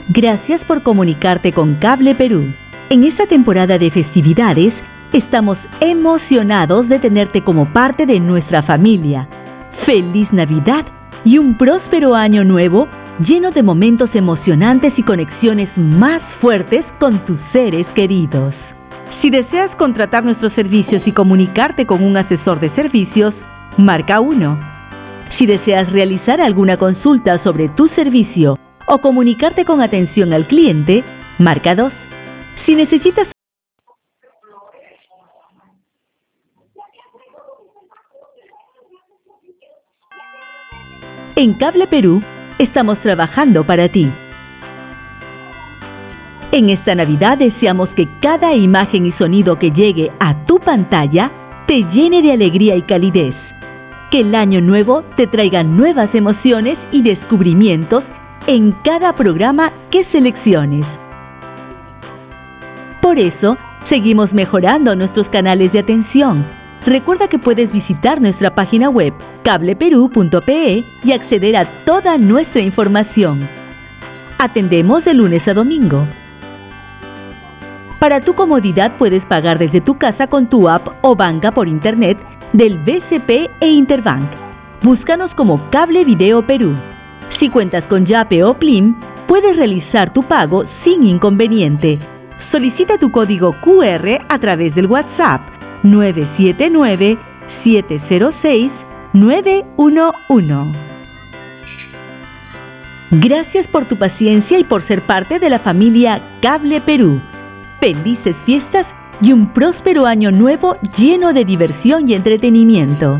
Gracias por comunicarte con Cable Perú. En esta temporada de festividades, estamos emocionados de tenerte como parte de nuestra familia. ¡Feliz Navidad y un próspero año nuevo lleno de momentos emocionantes y conexiones más fuertes con tus seres queridos! Si deseas contratar nuestros servicios y comunicarte con un asesor de servicios, marca 1. Si deseas realizar alguna consulta sobre tu servicio o comunicarte con atención al cliente, marca 2. Si necesitas En Cable Perú, estamos trabajando para ti. En esta Navidad deseamos que cada imagen y sonido que llegue a tu pantalla te llene de alegría y calidez. Que el año nuevo te traiga nuevas emociones y descubrimientos en cada programa que selecciones. Por eso, seguimos mejorando nuestros canales de atención. Recuerda que puedes visitar nuestra página web cableperú.pe y acceder a toda nuestra información. Atendemos de lunes a domingo. Para tu comodidad puedes pagar desde tu casa con tu app o banca por internet del BCP e Interbank. Búscanos como Cable Video Perú. Si cuentas con Yape o Plim, puedes realizar tu pago sin inconveniente. Solicita tu código QR a través del WhatsApp 979-706-911. Gracias por tu paciencia y por ser parte de la familia Cable Perú. Felices fiestas y un próspero año nuevo lleno de diversión y entretenimiento.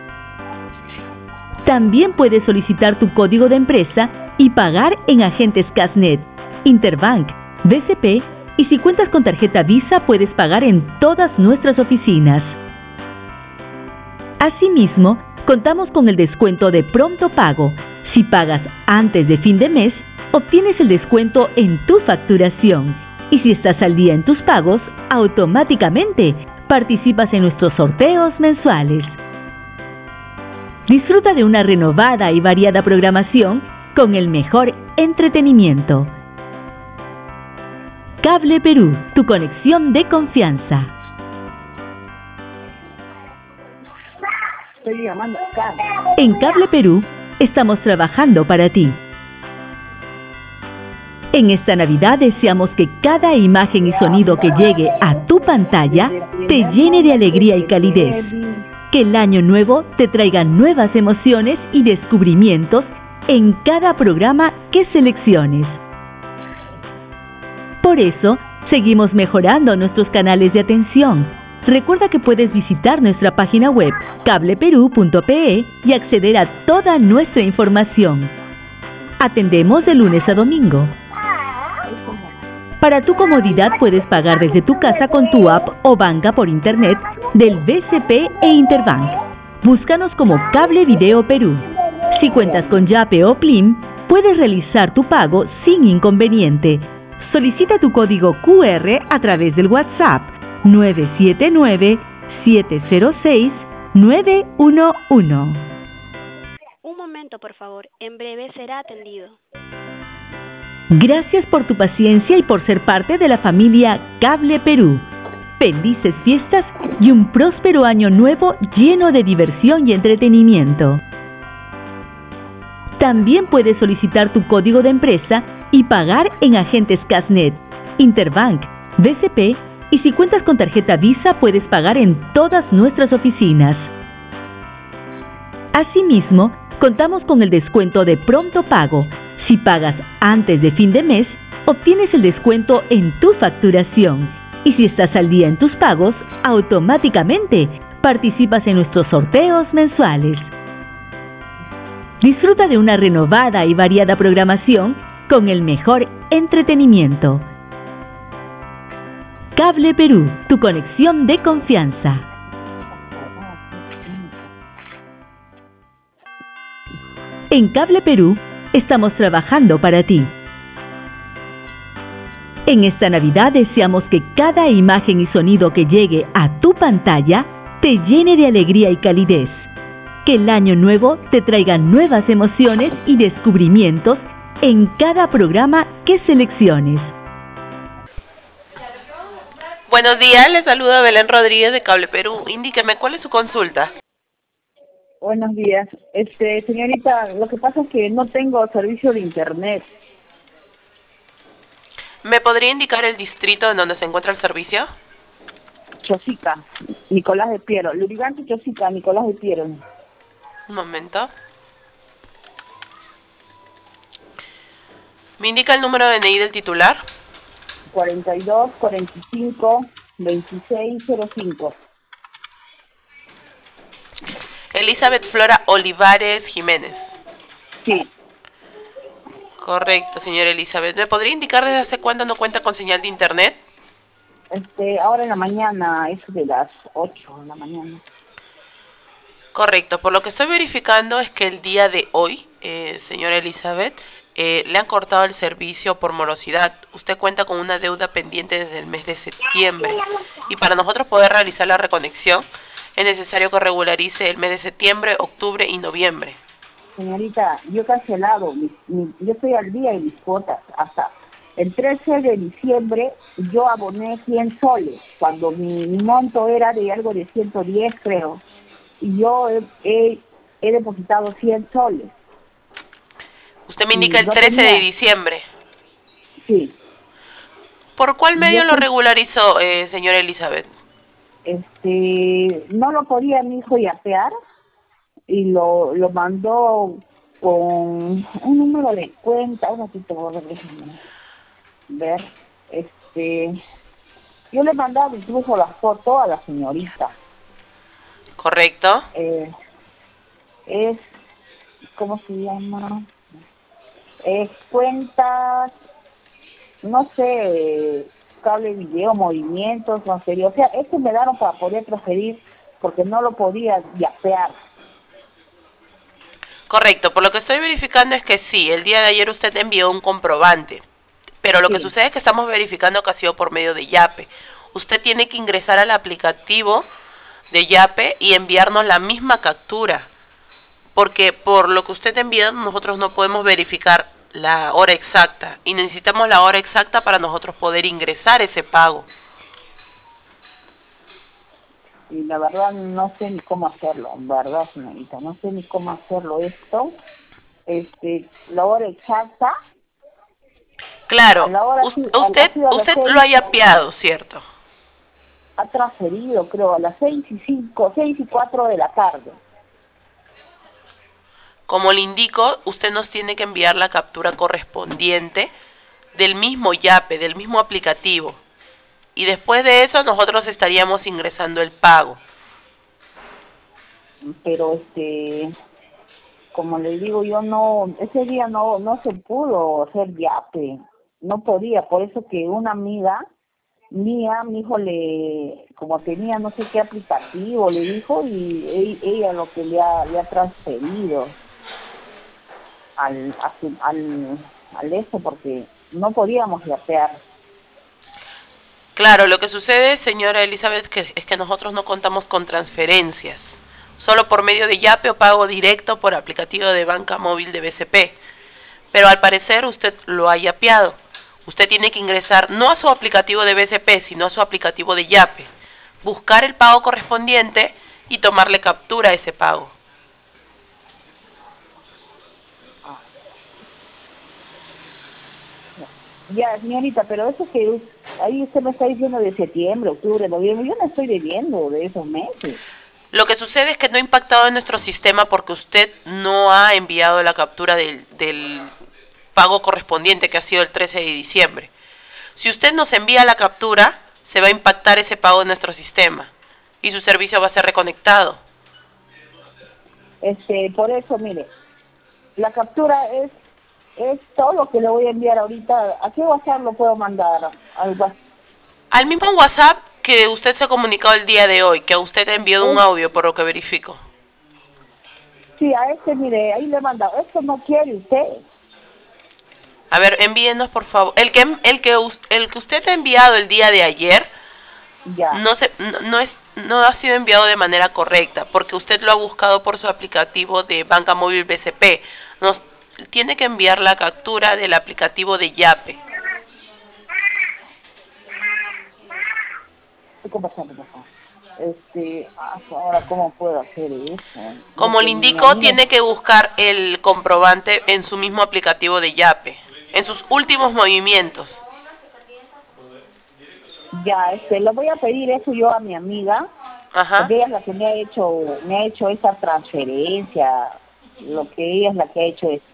También puedes solicitar tu código de empresa y pagar en agentes Casnet, Interbank, BCP y si cuentas con tarjeta Visa puedes pagar en todas nuestras oficinas. Asimismo, contamos con el descuento de pronto pago. Si pagas antes de fin de mes, obtienes el descuento en tu facturación. Y si estás al día en tus pagos, automáticamente participas en nuestros sorteos mensuales. Disfruta de una renovada y variada programación con el mejor entretenimiento. Cable Perú, tu conexión de confianza. Estoy llamando acá. En Cable Perú, estamos trabajando para ti. En esta Navidad deseamos que cada imagen y sonido que llegue a tu pantalla te llene de alegría y calidez. Que el año nuevo te traiga nuevas emociones y descubrimientos en cada programa que selecciones. Por eso, seguimos mejorando nuestros canales de atención. Recuerda que puedes visitar nuestra página web cableperú.pe y acceder a toda nuestra información. Atendemos de lunes a domingo. Para tu comodidad puedes pagar desde tu casa con tu app o banca por internet del BCP e Interbank. Búscanos como Cable Video Perú. Si cuentas con Yape o Plim, puedes realizar tu pago sin inconveniente. Solicita tu código QR a través del WhatsApp 979-706-911. Un momento, por favor. En breve será atendido. Gracias por tu paciencia y por ser parte de la familia Cable Perú. Felices fiestas y un próspero año nuevo lleno de diversión y entretenimiento. También puedes solicitar tu código de empresa y pagar en agentes Casnet, Interbank, BCP y si cuentas con tarjeta Visa puedes pagar en todas nuestras oficinas. Asimismo, contamos con el descuento de pronto pago. Si pagas antes de fin de mes, obtienes el descuento en tu facturación. Y si estás al día en tus pagos, automáticamente participas en nuestros sorteos mensuales. Disfruta de una renovada y variada programación con el mejor entretenimiento. Cable Perú, tu conexión de confianza. En Cable Perú, estamos trabajando para ti. En esta Navidad deseamos que cada imagen y sonido que llegue a tu pantalla te llene de alegría y calidez. Que el año nuevo te traiga nuevas emociones y descubrimientos en cada programa que selecciones. Buenos días, le saluda Belén Rodríguez de Cable Perú. Indíqueme, ¿cuál es su consulta? Buenos días. Señorita, lo que pasa es que no tengo servicio de internet. ¿Me podría indicar el distrito en donde se encuentra el servicio? Chosica, Nicolás de Piero. Lurigancho, Chosica, Nicolás de Piero. Un momento. ¿Me indica el número de DNI del titular? 42 45 26 05. Elizabeth Flora Olivares Jiménez. Sí. Correcto, señora Elizabeth. ¿Me podría indicar desde hace cuándo no cuenta con señal de internet? Ahora en la mañana, es de las 8 de la mañana. Correcto. Por lo que estoy verificando es que el día de hoy, señora Elizabeth, le han cortado el servicio por morosidad. Usted cuenta con una deuda pendiente desde el mes de septiembre. Y para nosotros poder realizar la reconexión, es necesario que regularice el mes de septiembre, octubre y noviembre. Señorita, yo he cancelado, yo estoy al día de mis cuotas. Hasta el 13 de diciembre yo aboné 100 soles, cuando mi monto era de algo de 110, creo. Y yo he depositado 100 soles. Usted me indica el 13 de diciembre. Sí. ¿Por cuál medio lo regularizó, señora Elizabeth? No lo podía mi hijo yapear y lo mandó con un número de cuenta. Un ratito, voy a ver. Yo le mandaba incluso la foto a la señorita. Correcto. ¿Cómo se llama? Cuentas, no sé, cable video, movimientos, transferir. O sea, eso me daron para poder transferir porque no lo podía yapear. Correcto, por lo que estoy verificando es que sí, el día de ayer usted envió un comprobante, pero lo que sucede es que estamos verificando que ha sido por medio de Yape. Usted tiene que ingresar al aplicativo de Yape y enviarnos la misma captura, porque por lo que usted envía nosotros no podemos verificar la hora exacta y necesitamos la hora exacta para nosotros poder ingresar ese pago. Y la verdad no sé ni cómo hacerlo, verdad, señorita, no sé ni cómo hacerlo esto. La hora exacta. Claro, usted lo ha yapeado, ¿cierto? Ha transferido, creo, a las 6:04 de la tarde. Como le indico, usted nos tiene que enviar la captura correspondiente del mismo Yape, del mismo aplicativo. Y después de eso nosotros estaríamos ingresando el pago. Pero como le digo, yo ese día no se pudo hacer Yape, no podía, por eso que una amiga mía, mi hijo como tenía no sé qué aplicativo, le dijo, y ella lo que le ha transferido al eso, porque no podíamos yapear. Claro, lo que sucede, señora Elizabeth, es que nosotros no contamos con transferencias, solo por medio de Yape o pago directo por aplicativo de banca móvil de BCP. Pero al parecer usted lo ha yapeado. Usted tiene que ingresar no a su aplicativo de BCP, sino a su aplicativo de Yape, buscar el pago correspondiente y tomarle captura a ese pago. Ya, señorita, pero eso que ahí usted me está diciendo de septiembre, octubre, noviembre, yo no estoy debiendo de esos meses. Lo que sucede es que no ha impactado en nuestro sistema porque usted no ha enviado la captura del pago correspondiente, que ha sido el 13 de diciembre. Si usted nos envía la captura, se va a impactar ese pago en nuestro sistema y su servicio va a ser reconectado. Por eso, mire, la captura es todo lo que le voy a enviar ahorita. ¿A qué WhatsApp lo puedo mandar? Al mismo WhatsApp que usted se ha comunicado el día de hoy, que a usted ha enviado un audio, por lo que verifico. Sí, a mire, ahí le he mandado. Esto no quiere usted. A ver, envíenos, por favor. El que usted ha enviado el día de ayer ya. no ha sido enviado de manera correcta, porque usted lo ha buscado por su aplicativo de banca móvil BCP. tiene que enviar la captura del aplicativo de Yape. Estoy conversando, por favor. Ahora, ¿cómo puedo hacer eso? Como le indicó, tiene que buscar el comprobante en su mismo aplicativo de Yape, en sus últimos movimientos. Ya, le voy a pedir eso yo a mi amiga, Ajá. porque ella es la que me ha hecho esa transferencia, lo que ella es la que ha hecho eso.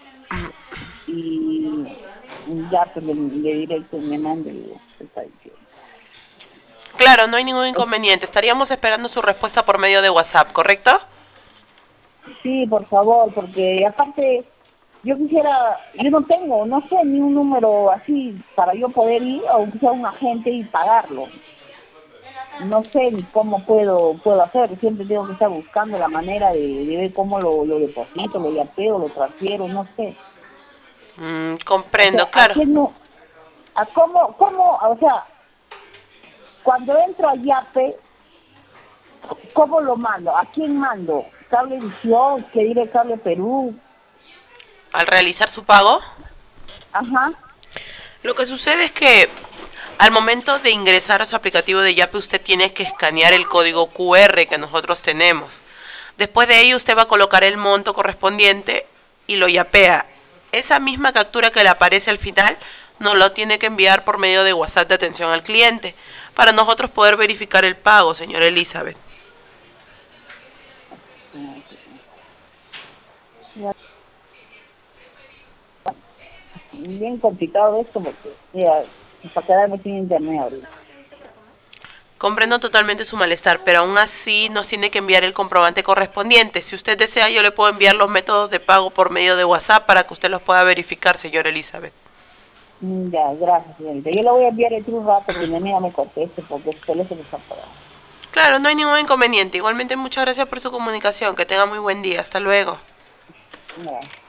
Y ya, pues le diré que me mande esa edición. Claro, no hay ningún inconveniente. Estaríamos esperando su respuesta por medio de WhatsApp, ¿correcto? Sí, por favor, porque aparte yo no tengo, no sé, ni un número así para yo poder ir, o sea un agente y pagarlo. No sé ni cómo puedo hacer, siempre tengo que estar buscando la manera de ver cómo lo deposito, lo yapeo, lo transfiero, no sé. Comprendo, O sea, claro. o sea, cuando entro a Yape, ¿cómo lo mando? ¿A quién mando? ¿Cable Visión? ¿Qué diré Cable Perú? Al realizar su pago, Ajá. lo que sucede es que al momento de ingresar a su aplicativo de Yape, usted tiene que escanear el código QR que nosotros tenemos. Después de ello, usted va a colocar el monto correspondiente y lo yapea. Esa misma captura que le aparece al final, nos lo tiene que enviar por medio de WhatsApp de atención al cliente, para nosotros poder verificar el pago, señora Elizabeth. Bien complicado esto porque, mira, para quedarme sin internet ahorita. Comprendo totalmente su malestar, pero aún así nos tiene que enviar el comprobante correspondiente. Si usted desea, yo le puedo enviar los métodos de pago por medio de WhatsApp para que usted los pueda verificar, señora Elizabeth. Ya, gracias, señorita. Yo le voy a enviar el un rato que mi amiga me conteste porque su teléfono está apagado. Claro, no hay ningún inconveniente. Igualmente, muchas gracias por su comunicación. Que tenga muy buen día. Hasta luego. Gracias.